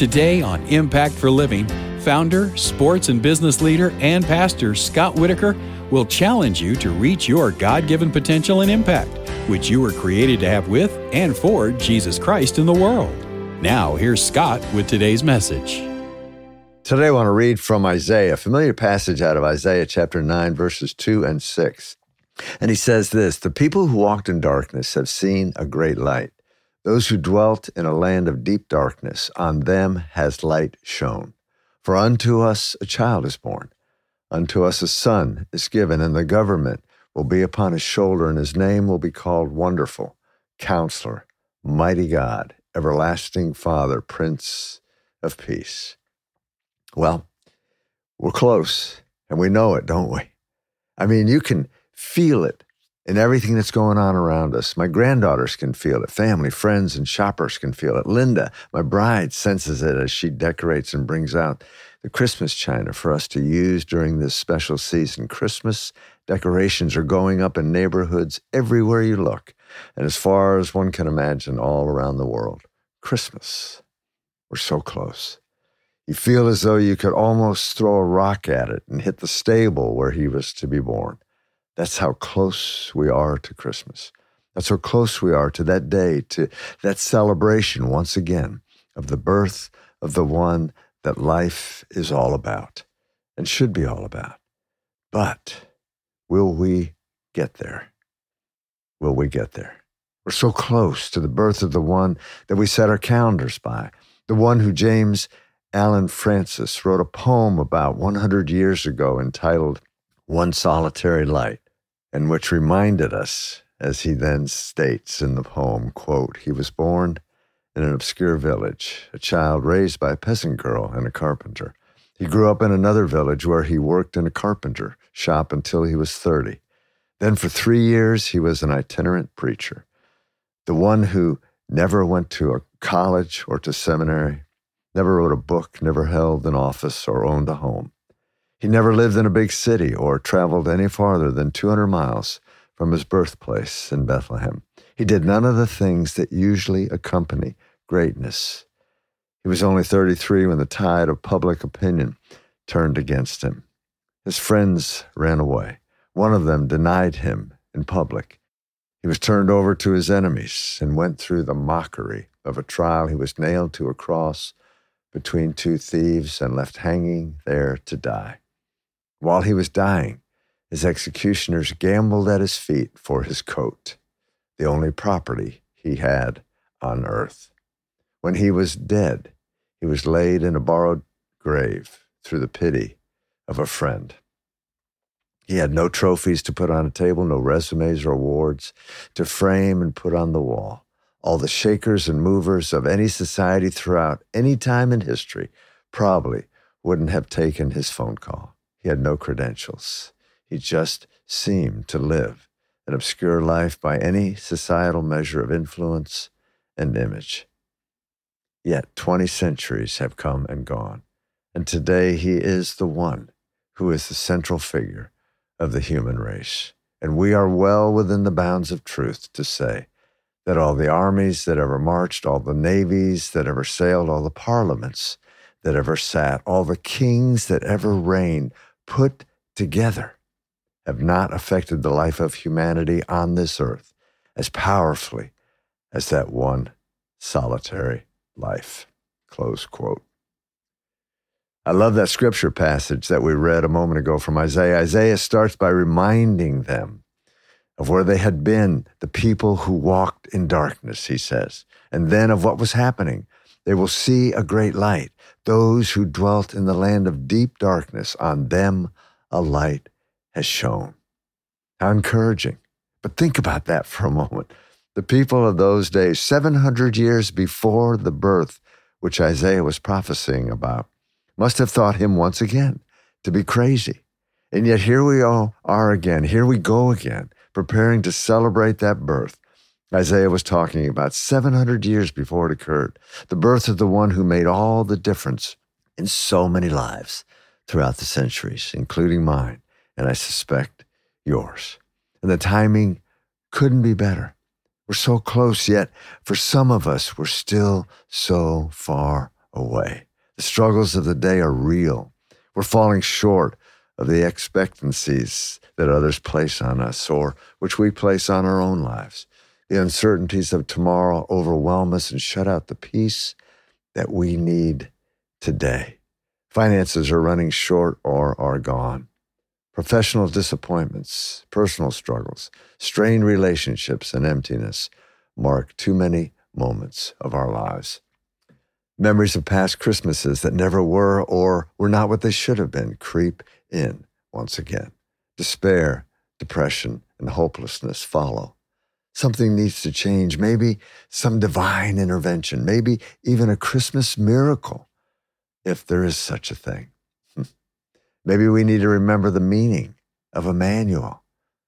Today on Impact for Living, founder, sports and business leader, and pastor Scott Whitaker will challenge you to reach your God-given potential and impact, which you were created to have with and for Jesus Christ in the world. Now, here's Scott with today's message. Today I want to read from Isaiah, a familiar passage out of Isaiah chapter 9, verses 2 and 6. And he says this, "The people who walked in darkness have seen a great light. Those who dwelt in a land of deep darkness, on them has light shone. For unto us a child is born, unto us a son is given, and the government will be upon his shoulder, and his name will be called Wonderful, Counselor, Mighty God, Everlasting Father, Prince of Peace." Well, we're close, and we know it, don't we? I mean, you can feel it in everything that's going on around us. My granddaughters can feel it. Family, friends, and shoppers can feel it. Linda, my bride, senses it as she decorates and brings out the Christmas china for us to use during this special season. Christmas decorations are going up in neighborhoods everywhere you look, and as far as one can imagine, all around the world. Christmas. We're so close. You feel as though you could almost throw a rock at it and hit the stable where he was to be born. That's how close we are to Christmas. That's how close we are to that day, to that celebration once again of the birth of the one that life is all about and should be all about. But will we get there? Will we get there? We're so close to the birth of the one that we set our calendars by, the one who James Allan Francis wrote a poem about 100 years ago entitled "One Solitary Light," and which reminded us, as he then states in the poem, quote, "He was born in an obscure village, a child raised by a peasant girl and a carpenter. He grew up in another village where he worked in a carpenter shop until he was 30. Then for 3 years, he was an itinerant preacher, the one who never went to a college or to seminary, never wrote a book, never held an office or owned a home. He never lived in a big city or traveled any farther than 200 miles from his birthplace in Bethlehem. He did none of the things that usually accompany greatness. He was only 33 when the tide of public opinion turned against him. His friends ran away. One of them denied him in public. He was turned over to his enemies and went through the mockery of a trial. He was nailed to a cross between two thieves and left hanging there to die. While he was dying, his executioners gambled at his feet for his coat, the only property he had on earth. When he was dead, he was laid in a borrowed grave through the pity of a friend. He had no trophies to put on a table, no resumes or awards to frame and put on the wall. All the shakers and movers of any society throughout any time in history probably wouldn't have taken his phone call. He had no credentials. He just seemed to live an obscure life by any societal measure of influence and image. Yet 20 centuries have come and gone, and today he is the one who is the central figure of the human race. And we are well within the bounds of truth to say that all the armies that ever marched, all the navies that ever sailed, all the parliaments that ever sat, all the kings that ever reigned, put together, have not affected the life of humanity on this earth as powerfully as that one solitary life. Close quote. I love that scripture passage that we read a moment ago from Isaiah. Isaiah starts by reminding them of where they had been, the people who walked in darkness, he says, and then of what was happening. They will see a great light. Those who dwelt in the land of deep darkness, on them a light has shone. How encouraging. But think about that for a moment. The people of those days, 700 years before the birth which Isaiah was prophesying about, must have thought him once again to be crazy. And yet here we all are again. Here we go again, preparing to celebrate that birth Isaiah was talking about 700 years before it occurred, the birth of the one who made all the difference in so many lives throughout the centuries, including mine, and I suspect yours. And the timing couldn't be better. We're so close, yet for some of us, we're still so far away. The struggles of the day are real. We're falling short of the expectancies that others place on us or which we place on our own lives. The uncertainties of tomorrow overwhelm us and shut out the peace that we need today. Finances are running short or are gone. Professional disappointments, personal struggles, strained relationships, and emptiness mark too many moments of our lives. Memories of past Christmases that never were or were not what they should have been creep in once again. Despair, depression, and hopelessness follow. Something needs to change, maybe some divine intervention, maybe even a Christmas miracle, if there is such a thing. Maybe we need to remember the meaning of Emmanuel.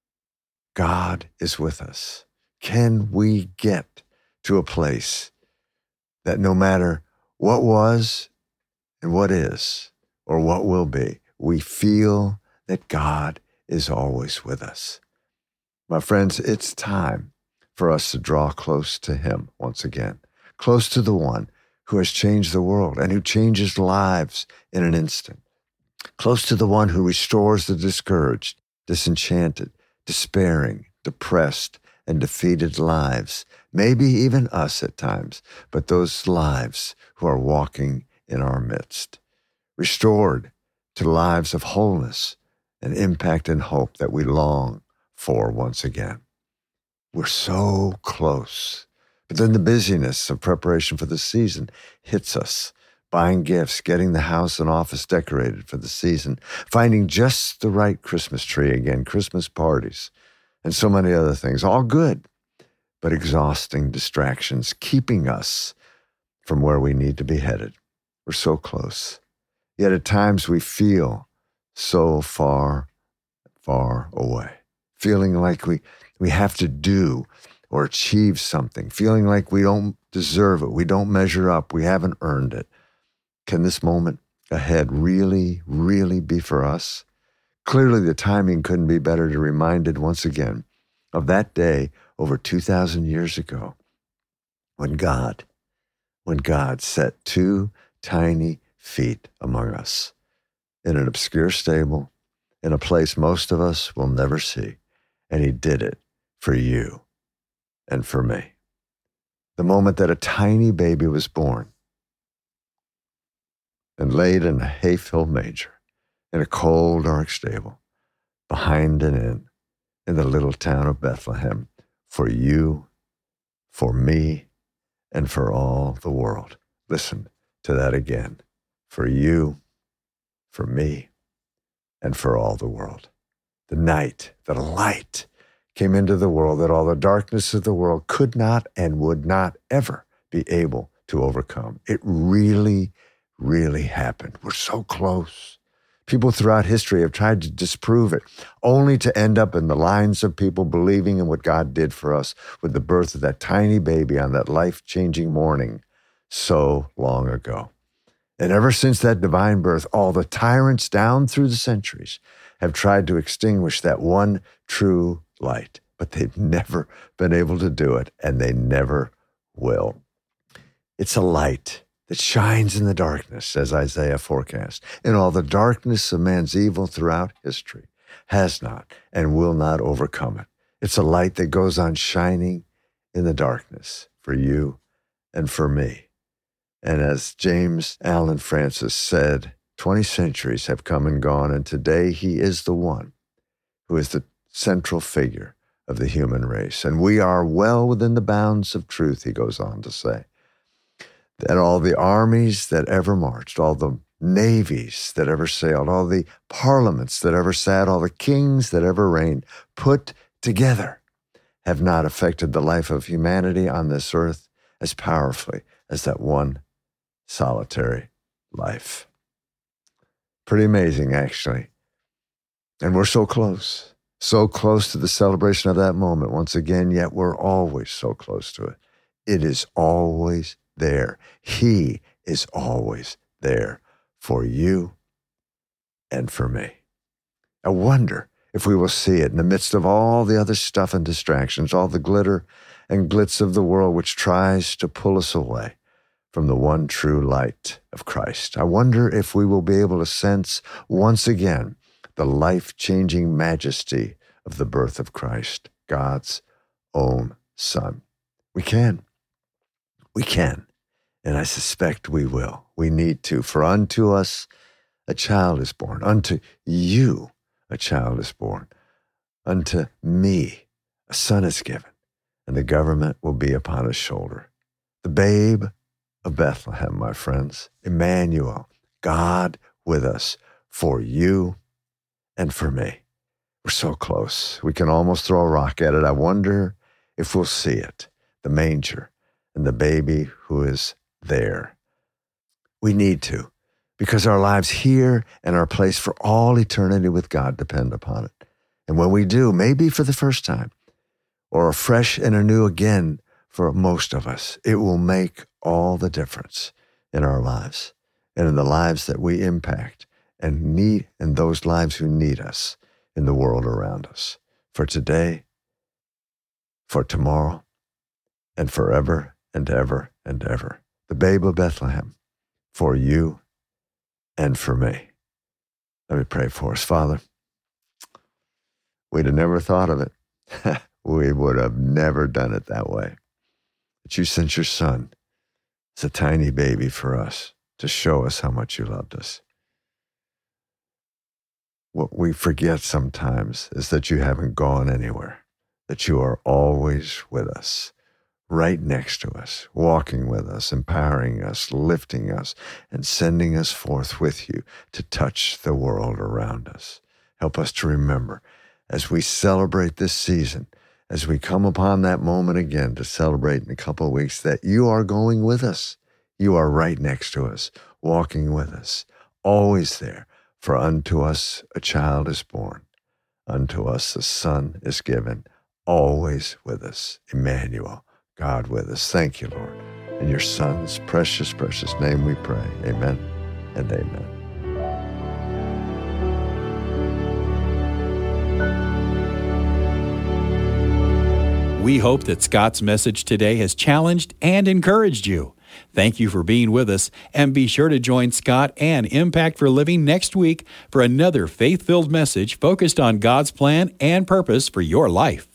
God is with us. Can we get to a place that no matter what was and what is or what will be, we feel that God is always with us? My friends, it's time for us to draw close to Him once again, close to the one who has changed the world and who changes lives in an instant, close to the one who restores the discouraged, disenchanted, despairing, depressed, and defeated lives, maybe even us at times, but those lives who are walking in our midst, restored to lives of wholeness and impact and hope that we long for once again. We're so close. But then the busyness of preparation for the season hits us. Buying gifts, getting the house and office decorated for the season, finding just the right Christmas tree again, Christmas parties, and so many other things. All good, but exhausting distractions, keeping us from where we need to be headed. We're so close. Yet at times we feel so far, far away, feeling like we have to do or achieve something, feeling like we don't deserve it, we don't measure up, we haven't earned it. Can this moment ahead really, really be for us? Clearly, the timing couldn't be better to be reminded once again of that day over 2,000 years ago when God set two tiny feet among us in an obscure stable, in a place most of us will never see, and He did it for you and for me. The moment that a tiny baby was born and laid in a hay-filled manger in a cold, dark stable behind an inn in the little town of Bethlehem for you, for me, and for all the world. Listen to that again. For you, for me, and for all the world. The night that a light came into the world that all the darkness of the world could not and would not ever be able to overcome. It really, really happened. We're so close. People throughout history have tried to disprove it, only to end up in the lines of people believing in what God did for us with the birth of that tiny baby on that life-changing morning so long ago. And ever since that divine birth, all the tyrants down through the centuries have tried to extinguish that one true light, but they've never been able to do it, and they never will. It's a light that shines in the darkness, as Isaiah forecast, and all the darkness of man's evil throughout history has not and will not overcome it. It's a light that goes on shining in the darkness for you and for me. And as James Allen Francis said, 20 centuries have come and gone, and today He is the one who is the central figure of the human race. And we are well within the bounds of truth, he goes on to say. That all the armies that ever marched, all the navies that ever sailed, all the parliaments that ever sat, all the kings that ever reigned, put together, have not affected the life of humanity on this earth as powerfully as that one solitary life. Pretty amazing, actually. And we're so close to the celebration of that moment once again, yet we're always so close to it. It is always there. He is always there for you and for me. I wonder if we will see it in the midst of all the other stuff and distractions, all the glitter and glitz of the world which tries to pull us away from the one true light of Christ. I wonder if we will be able to sense once again the life-changing majesty of the birth of Christ, God's own Son. We can. We can. And I suspect we will. We need to. For unto us a child is born. Unto you a child is born. Unto me a son is given. And the government will be upon his shoulder. The babe of Bethlehem, my friends. Emmanuel, God with us, for you and for me. We're so close. We can almost throw a rock at it. I wonder if we'll see it. The manger and the baby who is there. We need to, because our lives here and our place for all eternity with God depend upon it. And when we do, maybe for the first time, or afresh and anew again for most of us, it will make all the difference in our lives and in the lives that we impact and need, and those lives who need us in the world around us. For today, for tomorrow, and forever and ever and ever. The babe of Bethlehem, for you and for me. Let me pray for us. Father, we'd have never thought of it. We would have never done it that way. But you sent your Son as a tiny baby for us to show us how much you loved us. What we forget sometimes is that you haven't gone anywhere, that you are always with us, right next to us, walking with us, empowering us, lifting us, and sending us forth with you to touch the world around us. Help us to remember as we celebrate this season, as we come upon that moment again to celebrate in a couple of weeks, that you are going with us. You are right next to us, walking with us, always there. For unto us a child is born, unto us a son is given, always with us. Emmanuel, God with us. Thank you, Lord. In your Son's precious, precious name we pray. Amen and amen. We hope that Scott's message today has challenged and encouraged you. Thank you for being with us, and be sure to join Scott and Impact for Living next week for another faith-filled message focused on God's plan and purpose for your life.